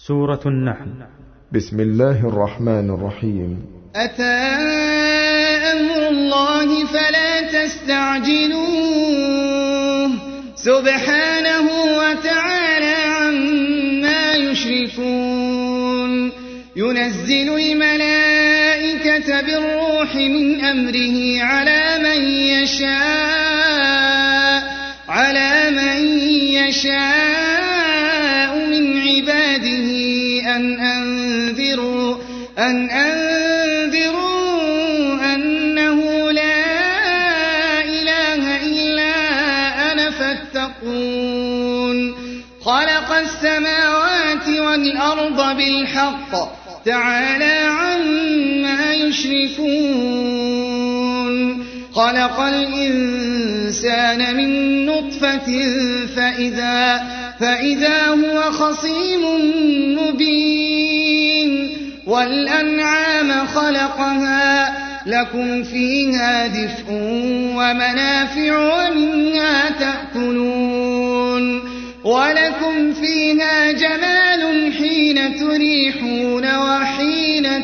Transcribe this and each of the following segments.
سورة النحل. بسم الله الرحمن الرحيم. أتى أمر الله فلا تستعجلوه سبحانه وتعالى عما يشركون. ينزل الملائكة بالروح من أمره على من يشاء من عباده أن أنذروا أنه لا إله إلا أنا فاتقون. خلق السماوات والأرض بالحق تعالى عما يشركون. خلق الإنسان من نطفة فإذا هو خصيم مبين. والأنعام خلقها لكم فيها دفء ومنافع ومنها تأكلون. ولكم فيها جمال حين تريحون وحين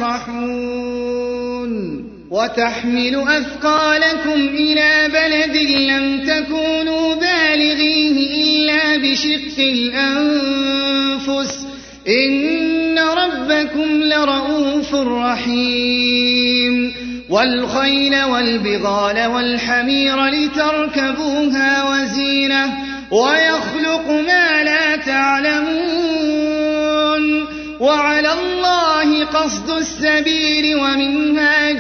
تسرحون. وتحمل أثقالكم إلى بلد لم تكونوا بالغيه إلا بشق الأنفس إن ربكم لرؤوف رحيم. والخيل والبغال والحمير لتركبوها وزينة ويخلق ما لا تعلمون. وعلى الله قصد السبيل ومنها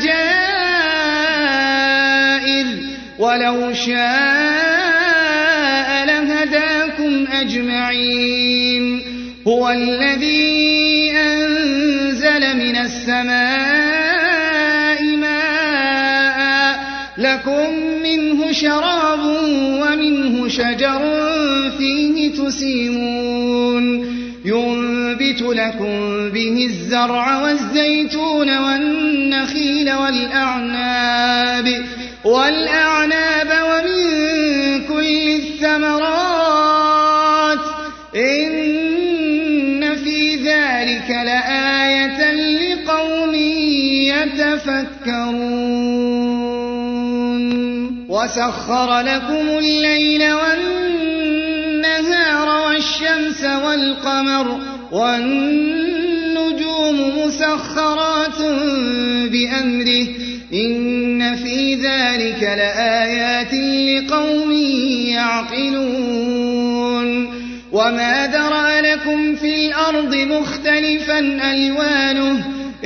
جائر ولو شاء لهداكم أجمعين. هو الذي أنزل من السماء ماء لكم منه شراب ومنه شجر فيه تسيمون. ينبت لكم به الزرع والزيتون والنخيل والأعناب ومن كل الثمرات إن في ذلك لآية لقوم يتفكرون. وسخر لكم الليل والنهار والشمس والقمر والنجوم مسخرات بأمره إن في ذلك لآيات لقوم يعقلون. وما ذرأ لكم في الأرض مختلفا ألوانه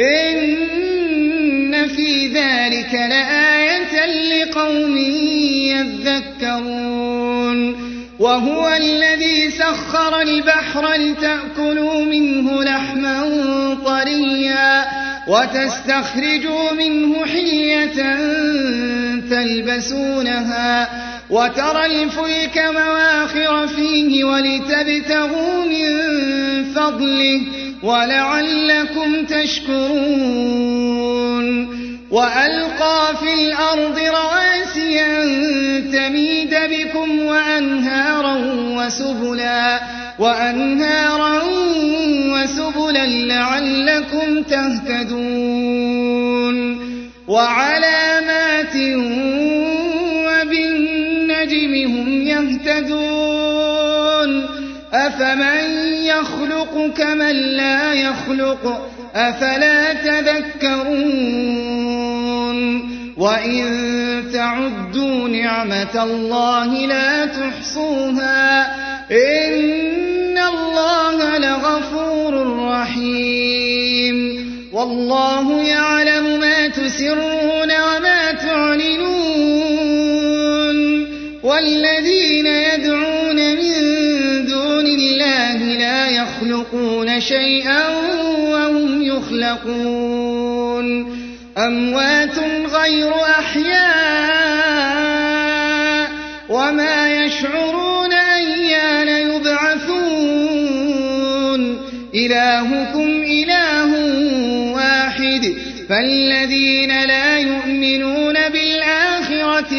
إن في ذلك لآية لقوم يذكرون. وهو الذي سخر البحر لتأكلوا منه لحما طريا وتستخرجوا منه حلية تلبسونها وترى الفلك مواخر فيه ولتبتغوا من فضله ولعلكم تشكرون. وألقى في الأرض رواسي أن تميد بكم وأنهارا وسبلا لعلكم تهتدون. وعلامات وبالنجم هم يهتدون. أفمن يخلق كمن لا يخلق أفلا تذكرون. وإن تعدوا نعمة الله لا تحصوها إن الله لغفور رحيم. والله يعلم ما تسرون وما تعلنون. والذين يدعون من دون الله لا يخلقون شيئا وهم يخلقون. أموات غير أحياء وما يشعرون أيان يبعثون. إلهكم إله واحد فالذين لا يؤمنون بالآخرة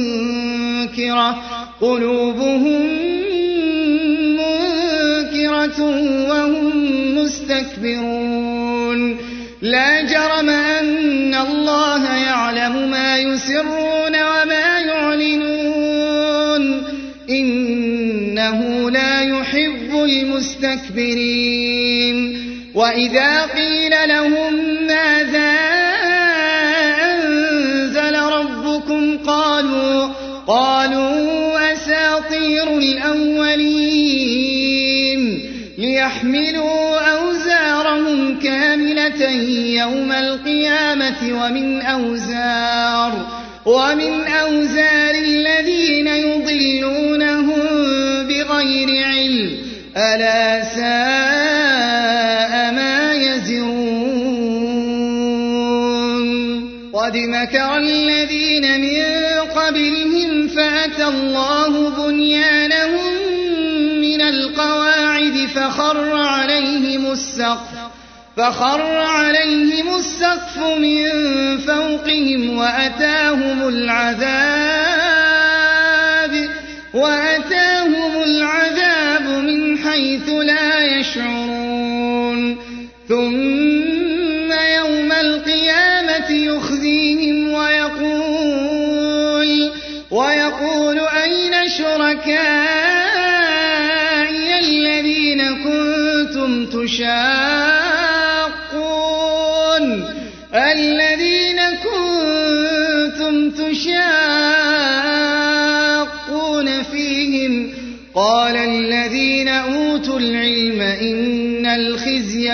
قلوبهم منكرة الآخرة وهم مستكبرون لا جرم أن الله يعلم ما يسرون وما يعلنون إنه لا يحب المستكبرين وإذا قيل لهم ماذا أنزل ربكم قالوا أساطير الأولين ليحملوا أوزارهم كاملة يوم القيامة ومن أوزار الذين يضلونهم بغير علم ألا ساء ما يزرون قد مكر الذين من قبلهم فأتى الله بنيانهم من القواعد فخر عليهم السقف من فوقهم وأتاهم العذاب من حيث لا يشعرون ثم يوم القيامة يخزيهم ويقول أين شركائي الذين كنتم تشاقون فيهم قال الذين أوتوا العلم إن الخزي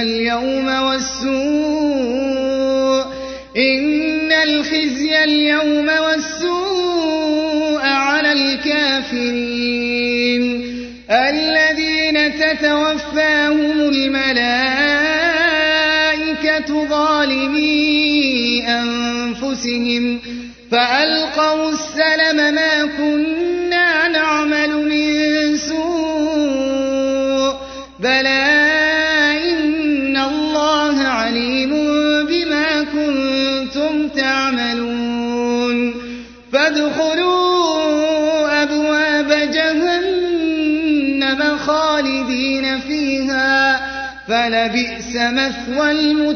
اليوم والسوء على الكافرين الذين تتوفاهم الملائكة ظالمي أنفسهم فألقوا السلم ما كنا نعمل من سوء بلى إن الله عليم بما كنتم تعملون فادخلوا أبواب جهنم خالدين فيها فلبئس مثوى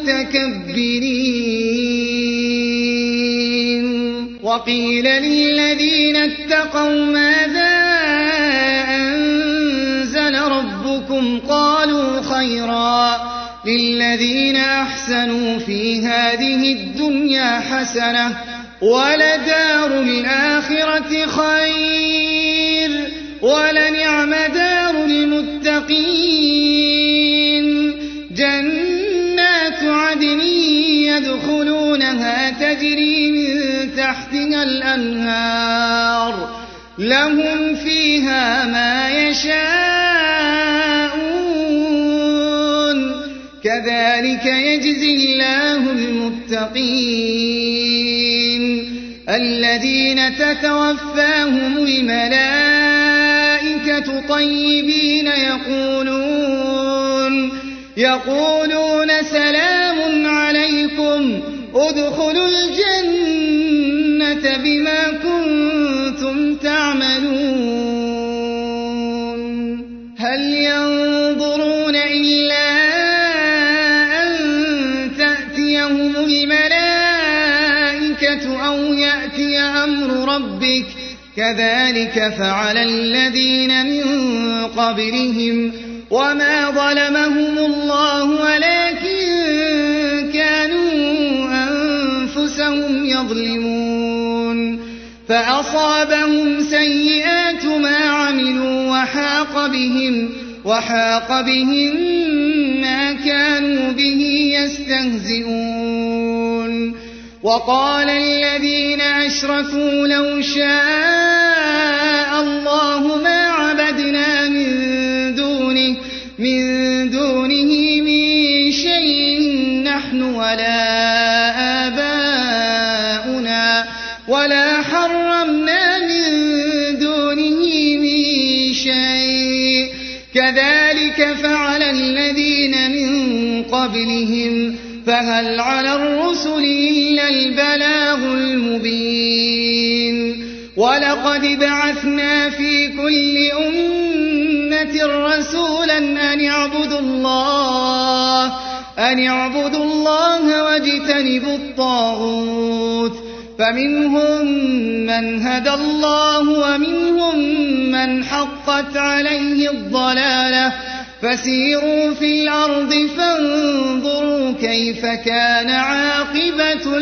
المتكبرين وقيل للذين اتقوا ماذا أنزل ربكم قالوا خيرا للذين أحسنوا في هذه الدنيا حسنة ولدار الآخرة خير ولنعم دار المتقين جنات عدن يدخلونها تجري من تحتها الأنهار لهم فيها ما يشاءون كذلك يجزي الله المتقين الذين تتوفاهم الملائكة طيبين يقولون سلام عليكم ادخلوا الجنة بما كنتم تعملون هل ينظرون إلا أن تأتيهم الملائكة أو يأتي أمر ربك كذلك فعل الذين من قبلهم وما ظلمهم الله ولكن كانوا أنفسهم يظلمون فأصابهم سيئات ما عملوا وحاق بهم ما كانوا به يستهزئون وقال الذين أشركوا لو شاء الله ما عبدنا من دونه من شيء نحن ولا آباؤنا ولا حرمنا من دونه من شيء كذلك فعل الذين من قبلهم فهل على الرسل إلا البلاغ المبين ولقد بعثنا في كل أمة رسولا أن اعبدوا الله واجتنبوا الطاغوت فمنهم من هدى الله ومنهم من حقت عليه الضلالة فسيروا في الأرض فانظروا كيف كان عاقبة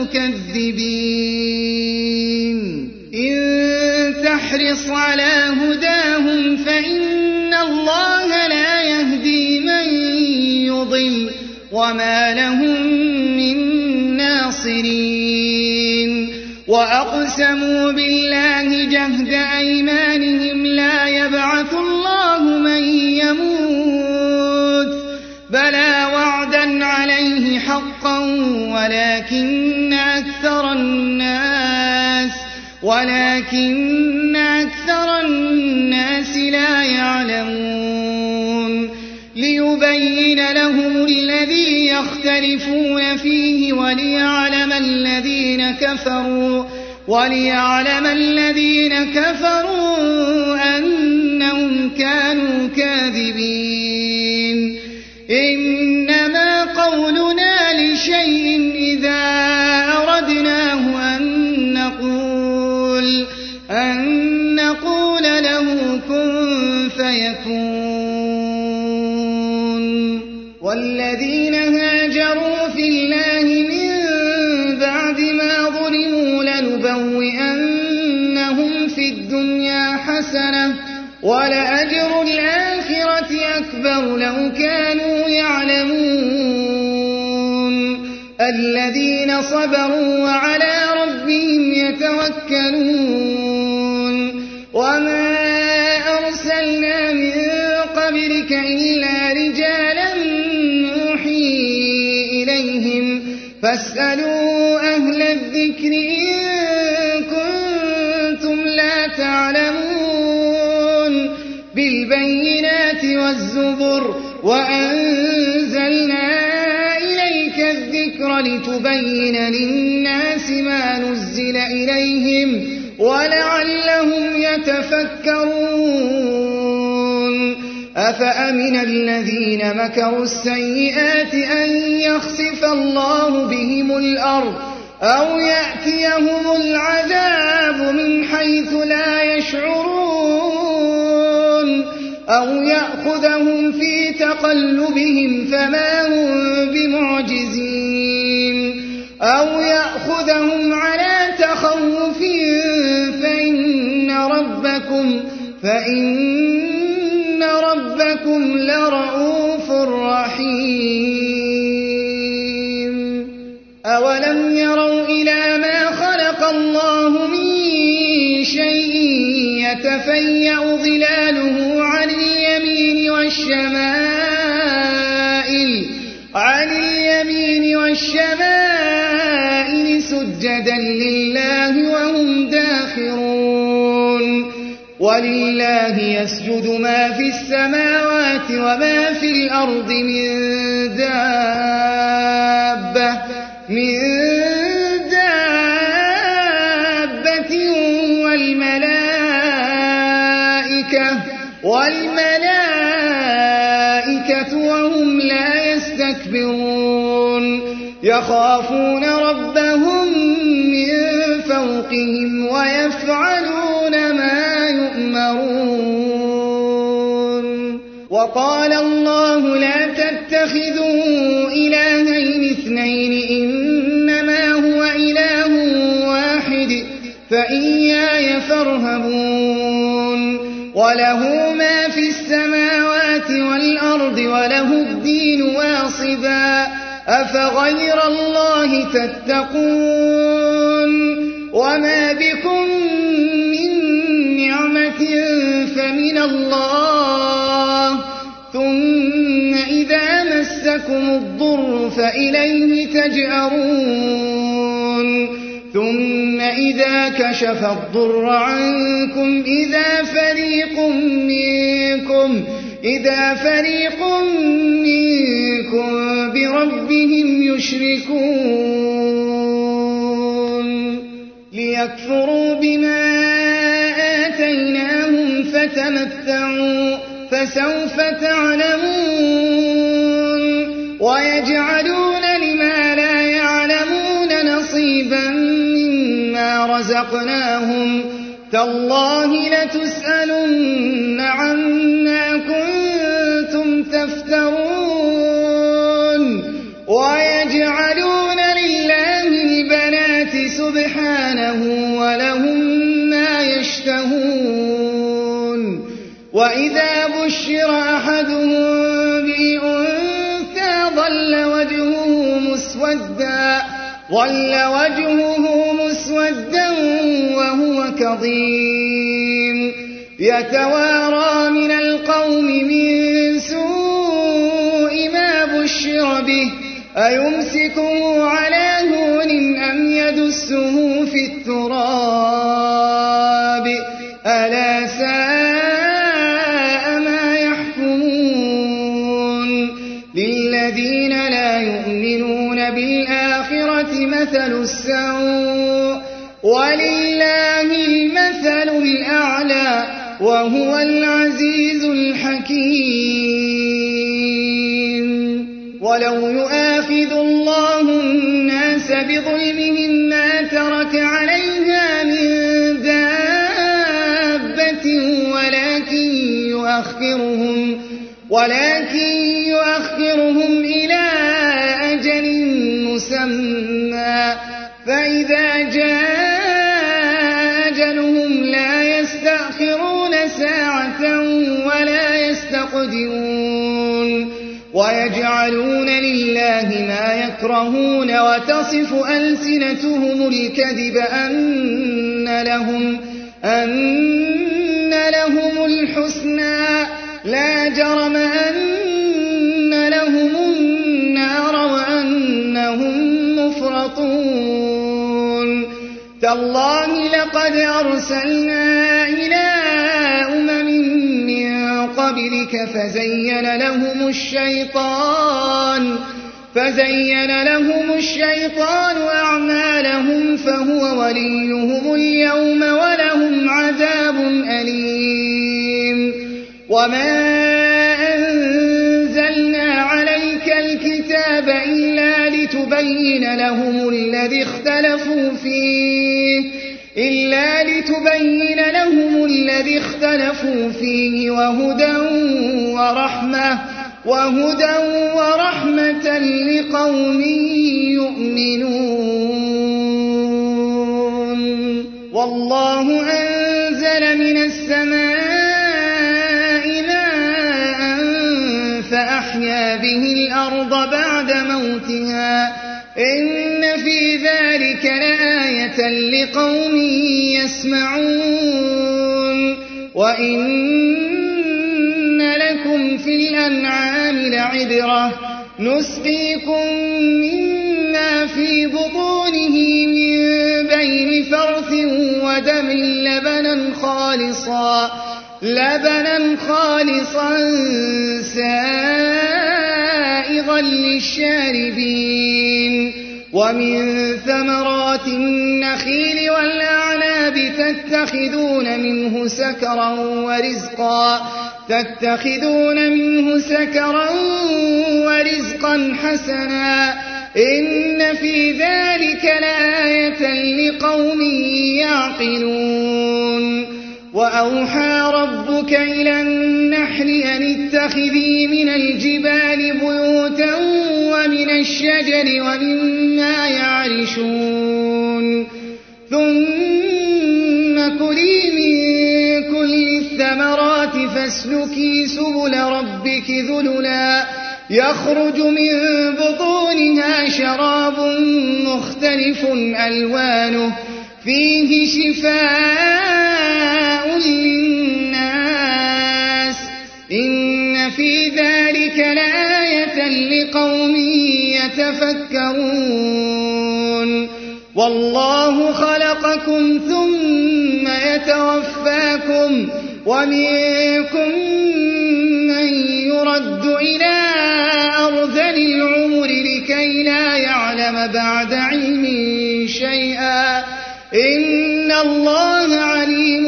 المكذبين إن تحرص على هداهم فإن الله لا يهدي من يضل وما لهم من ناصرين وأقسموا بالله جهد أيمانهم لا يبعث الله من يموت بلى وعدا عليه حقا ولكن أكثر الناس لا يعلمون ليبين لهم الذي يختلفون فيه وليعلم الذين كفروا أنهم كانوا كاذبين إنما قولنا لشيء إذا أردناه أن نقول له كن فيكون والذين هاجروا في الله من بعد ما ظلموا لنبوئنهم في الدنيا حسنة ولأجر الآخرة أكبر لو كانوا يعلمون الذين صبروا وعلى ربهم يتوكلون وما أرسلنا من قبلك إلا رجالا نوحي إليهم فاسألوا أهل الذكر إن كنتم لا تعلمون بالبينات والزبر وأنزلنا إليك الذكر لتبين للناس ما نزل إليهم ولعلهم يتفكرون أفأمن الذين مكروا السيئات أن يخسف الله بهم الأرض أو يأتيهم العذاب من حيث لا يشعرون أو يأخذهم في تقلبهم فما هم بمعجزين أو يأخذهم على تخوف فإن ربكم لرؤوف رحيم أولم يروا إلى ما خلق الله من شيء يتفيأ ظلاله عن اليمين والشمائل سجدا لله وهم داخرون ولله يسجد ما في السماوات وما في الأرض من دابة والملائكة وهم لا يستكبرون يخافون ربهم من فوقهم ويفعلون ما يؤمرون وقال الله لا تتخذوا إلهين اثنين إنما هو إله واحد فإياي فارهبون وله ما في السماوات والأرض وله الدين واصبا أفغير الله تتقون وما بكم من نعمة فمن الله ثم إذا مسكم الضر فإليه تجأرون ثم إذا كشف الضر عنكم إذا فريق منكم بربهم يشركون ليكفروا بما آتيناهم فتمتعوا فسوف تعلمون ويجعلون لما لا يعلمون نصيبا مما رزقناهم تالله لتسألن عما كنتم تفترون ويجعلون لله البنات سبحانه ولهم ما يشتهون وإذا بشر أحدهم بالأنثى ظل وجهه مسودا وهو كظيم يتوارى من القوم من سوء ما بشر به أيمسكه على هون أم يدسه في التراب ألا ساء ما يحكمون للذين لا يؤمنون بالآخرة مثل السوء ولله المثل الأعلى وهو العزيز الحكيم ولو يؤاخذ الله الناس بظلمهم ما ترك عليها من دابة ولكن يؤخرهم إلى أجل مسمى فإذا جاء أجلهم لا يستأخرون ساعة ولا يستقدمون ويجعلون لله ما يكرهون وتصف ألسنتهم الكذب أن لهم الحسنى لا جرم أن لهم النار وأنهم مفرطون تالله لقد أرسلنا إلى أمم من قبلك فزين لهم الشيطان أعمالهم فهو وليهم اليوم ولهم عذاب أليم وما أنزلنا عليك الكتاب إلا لتبين لهم الذي اختلفوا فيه وهدى ورحمة لقوم يؤمنون والله أنزل من السماء ماء فأحيا به الأرض بعد موتها إن في ذلك لآية لقوم يسمعون وإن لكم في الأنعام لعبرة نسقيكم مما في بطونه من بين فرث ودم لبنا خالصا سائغا للشاربين ومن ثمرات النخيل والأعناب تتخذون منه سكرا ورزقا حسنا إن في ذلك لآية لقوم يعقلون وأوحى ربك إلى النحل أن اتخذي من الجبال بيوتا ومن الشجر ومما يعرشون ثم كلي من كل الثمرات فاسلكي سبل ربك ذللا يخرج من بطونها شراب مختلف ألوانه فيه شفاء للناس إن في ذلك لآية لقوم يتفكرون والله خلقكم ثم يتوفاكم ومنكم من يرد إلى أرذل العمر لكي لا يعلم بعد علم شيئا إن الله عليم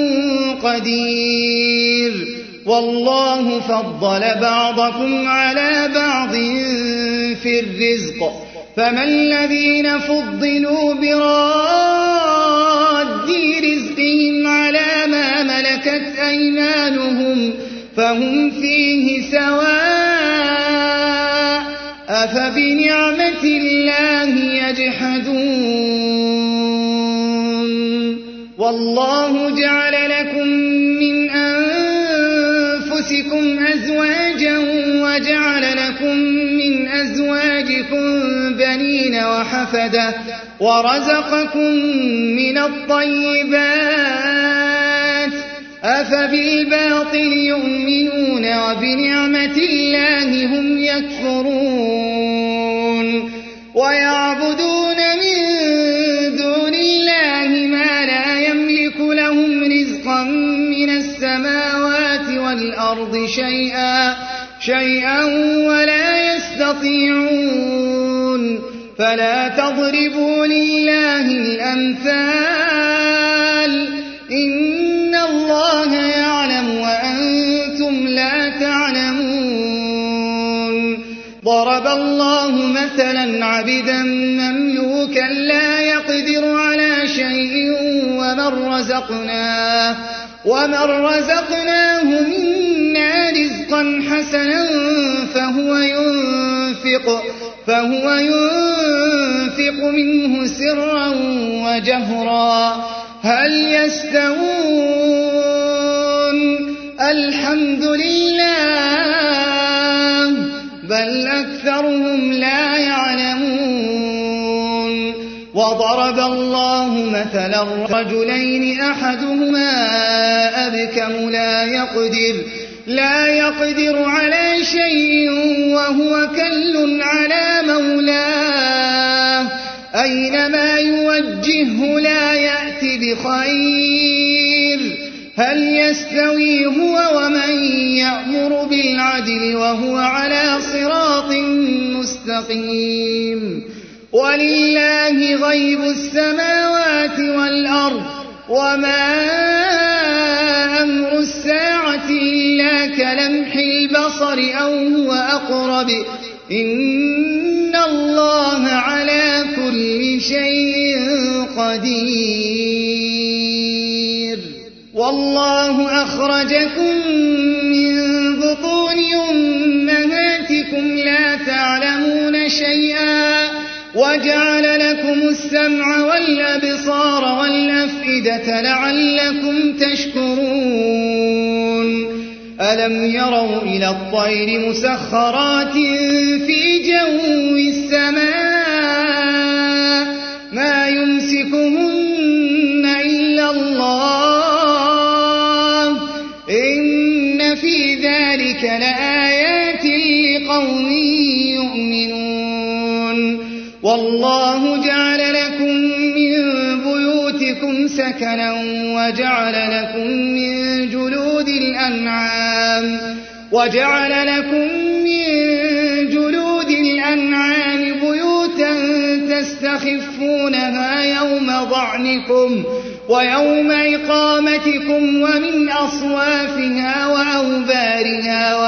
قدير والله فضل بعضكم على بعض في الرزق فما الذين فضلوا براد رزقهم على ما ملكت أيمانهم فهم فيه سواء أفبنعمة الله يجحدون والله جعل لكم من أنفسكم أزواجا وجعل لكم من أزواجكم بنين وحفدة ورزقكم من الطيبات أفبالباطل يؤمنون وبنعمة الله هم يكفرون ويعبدون من دون الله ما لا يملك لهم رزقا من السماوات والأرض شيئا ولا يستطيعون فلا تضربوا لله الأمثال إن الله يعلم وأنتم لا تعلمون ضرب الله مثلا عبدا مملوكا لا يقدر على شيء ومن رزقناه منا رزقا حسنا فهو ينفق منه سرا وجهرا هل يستوون الحمد لله بل أكثرهم لا يعلمون وضرب الله مثلا رجلين أحدهما أبكم لا يقدر على شيء وهو كل على مولاه أينما يوجهه لا يأتي بخير هل يستوي هو ومن يأمر بالعدل وهو على صراط مستقيم ولله غيب السماوات والأرض وما أمر الساعة إلا كلمح البصر أو هو أقرب إن الله على كل شيء قدير والله أخرجكم من بطون أمهاتكم لا تعلمون شيئا وجعل لكم السمع والأبصار والأفئدة لعلكم تشكرون ألم يروا إلى الطير مسخرات في جو السماء ما يمسكهن إلا الله إن في ذلك لآيات لقوم يؤمنون والله جعل لكم من بيوتكم سكنا وجعل لكم من جلود الأنعام بيوتا تستخفونها يوم ظعنكم ويوم إقامتكم ومن أصوافها وأوبارها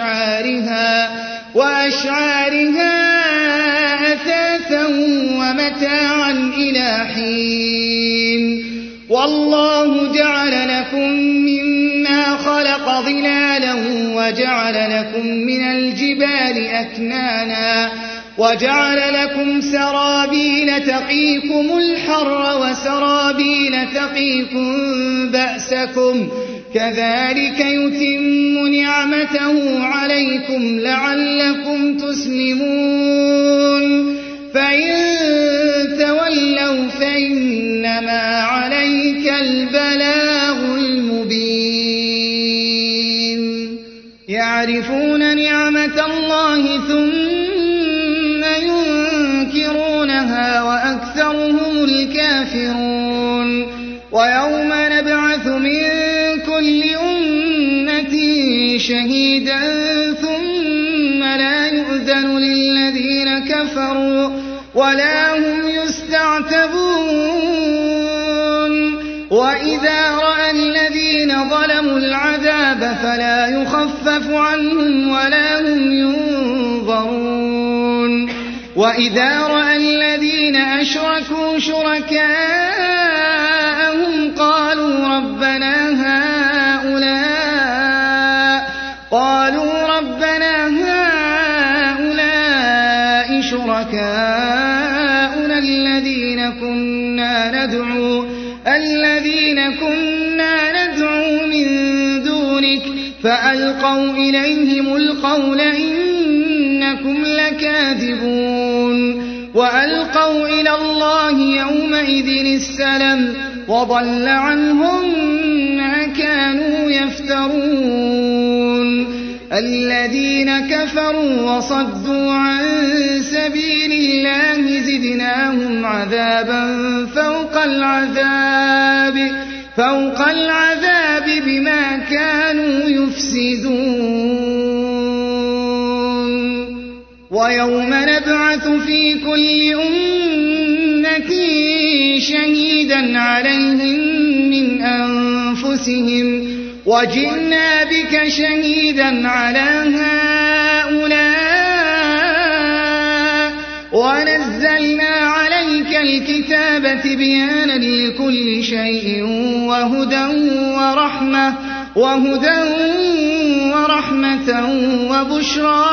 وأشعارها أثاثا ومتاعا إلى حين والله جعل لكم مما خلق ظلالا وجعل لكم من الجبال أكنانا وجعل لكم سرابيل تقيكم الحر وسرابيل تقيكم بأسكم كذلك يتم نعمته عليكم لعلكم تسلمون فإن تولوا فإنما عليك البلاغ المبين يعرفون نعمة الله ثم ينكرونها وأكثرهم الكافرون ويوم نبعث من كل أمة شهيدا ثم لا يؤذن للذين كفروا ولا هم يستعتبون وإذا رأى الذين ظلموا العذاب فلا يخفف عنهم ولا هم ينظرون وإذا رأى الذين أشركوا شركاءهم قالوا ربنا هؤلاء شركاؤنا الذين كنا ندعو من دونك فألقوا إليهم القول إنكم لكاذبون وألقوا إلى الله يومئذ السلم وضل عنهم ما كانوا يفترون الذين كفروا وصدوا عن سبيل الله زدناهم عذابا فوق العذاب بما كانوا يفسدون ويوم نبعث في كل أمة شهيدا عليهم من أنفسهم وجئنا بك شهيدا على هؤلاء ونزلنا عليك الكتاب بيانا لكل شيء وهدى ورحمة وبشرى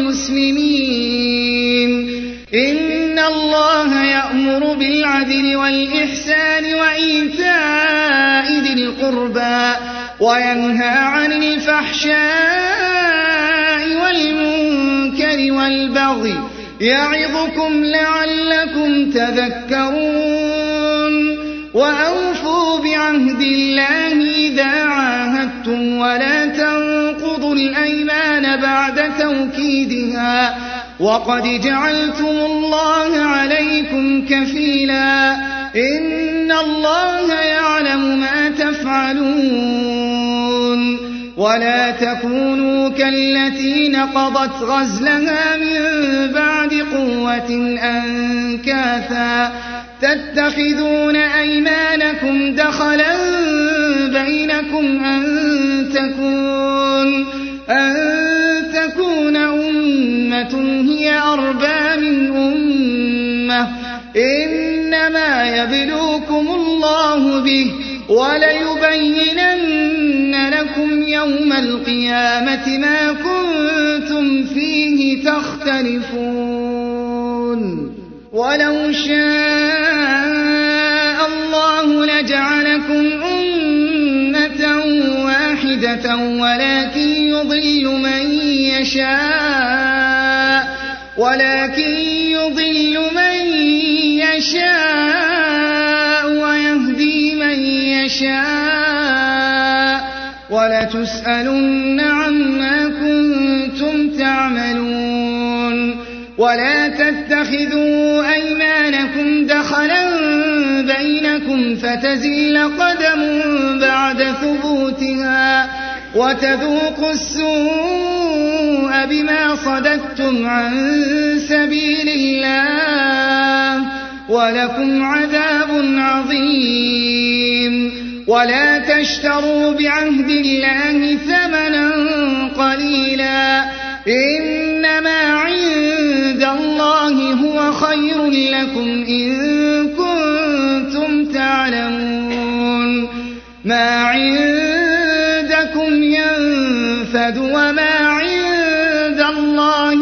للمسلمين إن الله يأمر بالعدل والإحسان وإيتاء ذي القربى وينهى عن الفحشاء والمنكر والبغي يعظكم لعلكم تذكرون وأوفوا بعهد الله إذا عاهدتم ولا تنقضوا الأيمان بعد توكيدها وقد جعلتم الله عليكم كفيلا إن الله يعلم ما تفعلون ولا تكونوا كالتي نقضت غزلها من بعد قوة أنكاثا تتخذون أيمانكم دخلا بينكم أن تكون أمة هي أربى من أمة إنما يبلوكم الله به وليبينن لكم يوم القيامة ما كنتم فيه تختلفون ولو شاء الله لجعلكم أمة واحدة ولكن يضل من يشاء ويهدي من يشاء ولتسألن عما كنتم تعملون ولا تتخذوا أيمانكم دخلا بينكم فتزل قدم بعد ثبوتها وتذوقوا السوء بما صددتم عن سبيل الله ولكم عذاب عظيم ولا تشتروا بعهد الله ثمنا قليلا إنما عند الله هو خير لكم إن كنتم تعلمون ما عندكم ينفد وما عند الله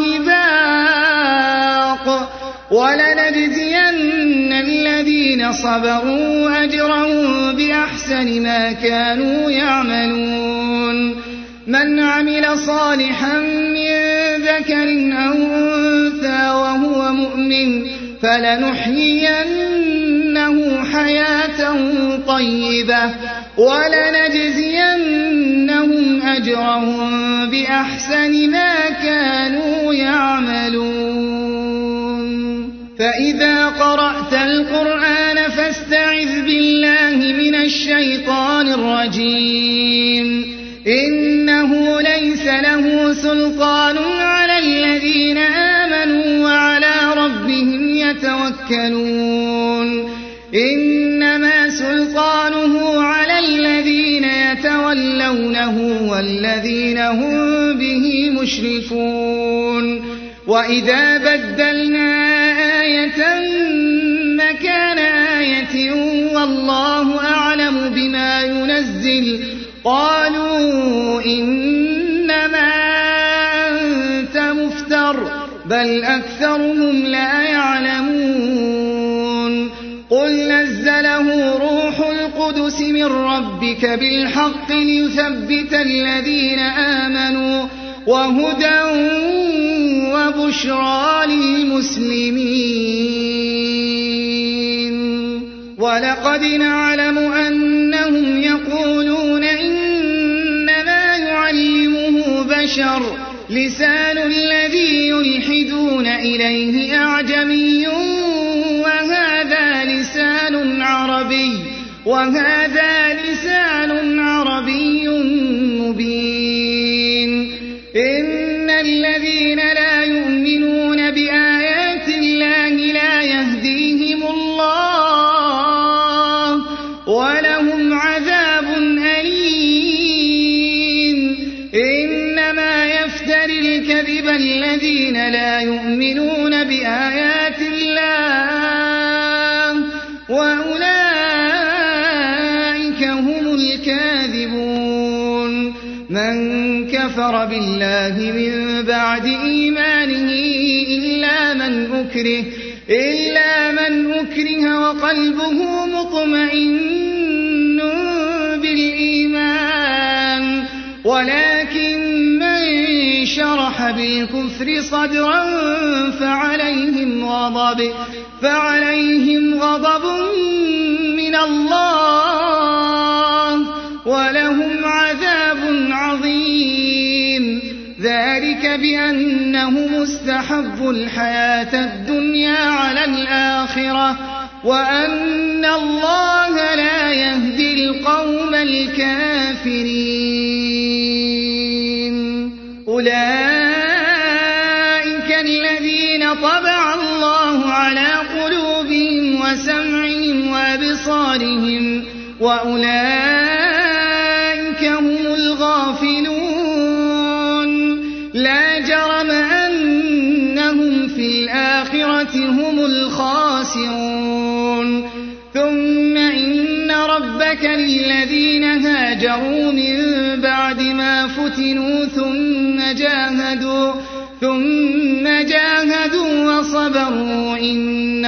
باق ولنجزين الذين صبروا أجرهم بأحسن ما كانوا يعملون من عمل صالحا من ذكر أو أنثى وهو مؤمن فلنحيينه حياة طيبة ولنجزينهم أجرهم بأحسن ما كانوا يعملون فإذا قرأت القرآن فاستعذ بالله من الشيطان الرجيم إنه ليس له سلطان على الذين آمنوا وعلى ربهم يتوكلون إنما سلطانه على يخشونه والذين هم به مشركون وإذا بدلنا آية مكان آية والله أعلم بما ينزل قالوا إنما أنت مفتر بل أكثرهم لا يعلمون قل نزله روح القدس من ربك بالحق ليثبت الذين آمنوا وهدى وبشرى للمسلمين ولقد نعلم أنهم يقولون إنما يعلمه بشر لسان الذي يلحدون إليه أعجمي وهذا لسان عربي مبين إن الذين لا يؤمنون بآيات الله لا يهديهم الله ولهم عذاب أليم إنما يفتري الكذب الذين لا يؤمنون بآيات الله وأولئك هم الكاذبون من كفر بالله من بعد إيمانه إلا من أكره وقلبه مطمئن بالإيمان ولكن من شرح بالكفر صدرا فعليهم غضب من الله ولهم عذاب عظيم ذلك بأنهم استحبوا الحياة الدنيا على الآخرة وأن الله لا يهدي القوم الكافرين أولئك الذين طبع الله على قلوبهم وسمعهم وأبصارهم وأولئك هم الغافلون لا جرم أنهم في الآخرة هم الخاسرون ثم إن ربك للذين هاجروا من بعد ما فتنوا ثم جاهدوا وصبروا إن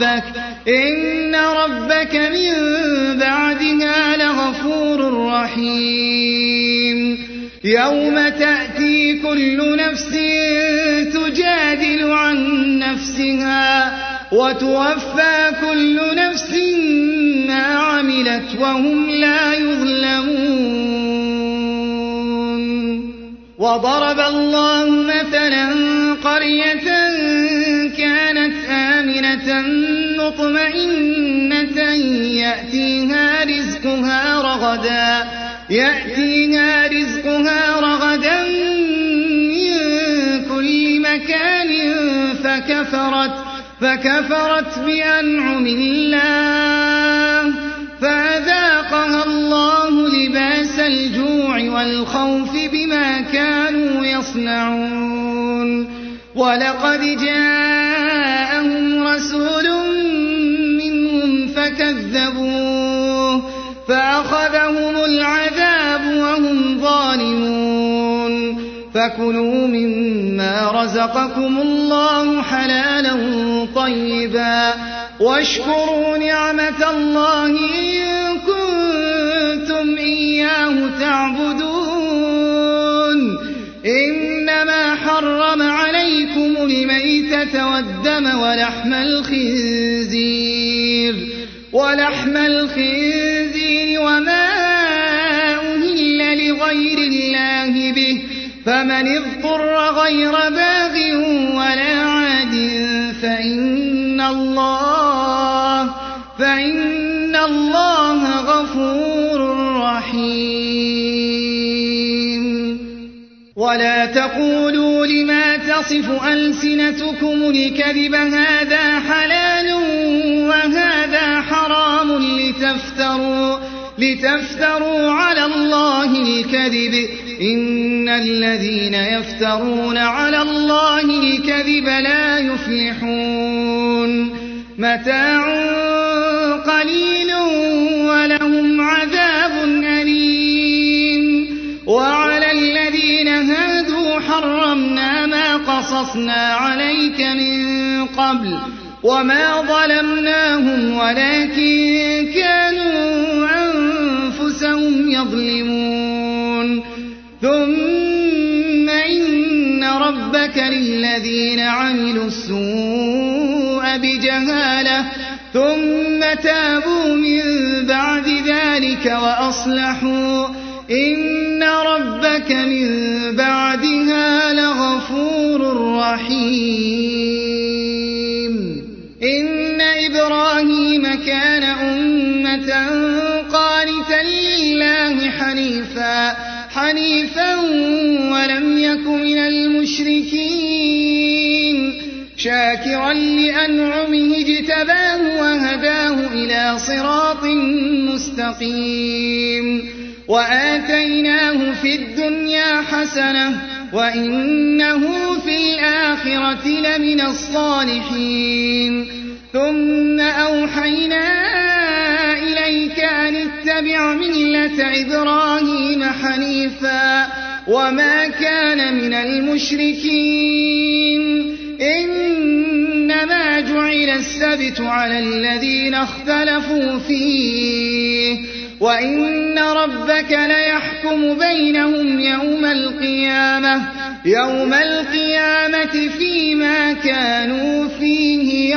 ربك من بعدها لغفور رحيم يوم تأتي كل نفس تجادل عن نفسها وتوفى كل نفس ما عملت وهم لا يظلمون وضرب الله مثلا قرية كانت آمنة مطمئنة يأتيها رزقها رغدا من كل مكان فكفرت بأنعم الله فأذاقها الله لباس الجوع والخوف بما كانوا يصنعون ولقد جاءهم رسول منهم فكذبوه فأخذهم العذاب وهم ظالمون فكلوا مما رزقكم الله حلالا طيبا واشكروا نعمة الله إن كنتم إياه تعبدون إنما حرم عليكم الميتة والدم ولحم الخنزير وما أهل لغير الله به فمن اضطر غير باغ ولا عاد فإن الله غفور رحيم ولا تقولوا لما تصف ألسنتكم الكذب هذا حلال وهذا حرام لتفتروا على الله الكذب إن الذين يفترون على الله الكذب لا يفلحون متاع قليل ولهم عذاب أليم وعلى الذين هادوا حرمنا ما قصصنا عليك من قبل وما ظلمناهم ولكن كانوا أنفسهم يظلمون ثم إن ربك للذين عملوا السوء بجهالة ثم تابوا من بعد ذلك وأصلحوا إن ربك من بعدها لغفور رحيم إن إبراهيم كان أمة قانتا لله حنيفا ولم يك من المشركين شاكرا لأنعمه اجتباه وهداه إلى صراط مستقيم وآتيناه في الدنيا حسنة وإنه في الآخرة لمن الصالحين ثم أوحينا إليك أن اتبع ملة إبراهيم حنيفا وما كان من المشركين إنما جعل السبت على الذين اختلفوا فيه وإن ربك ليحكم بينهم يوم القيامة فيما كانوا فيه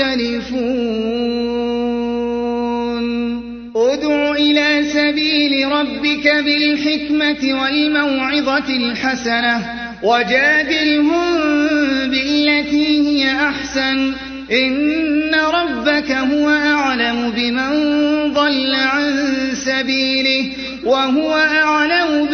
يختلفون ادع إلى سبيل ربك بالحكمة والموعظة الحسنة وجادلهم بالتي هي أحسن إن ربك هو أعلم بمن ضل عن سبيله وهو أعلم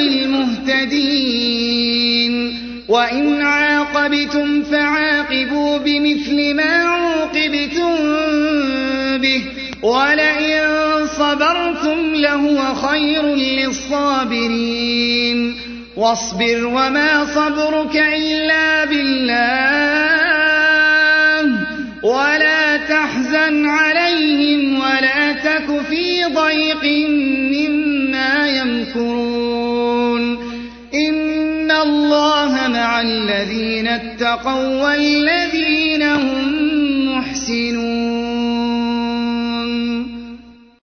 بالمهتدين وإن عاقبتم فعاقبوا بمثل ما عوقبتم به ولئن صبرتم لهو خير للصابرين واصبر وما صبرك إلا بالله ولا تحزن عليهم ولا تك في ضيق مما يمكرون إن الله مع الذين اتقوا والذين هم محسنون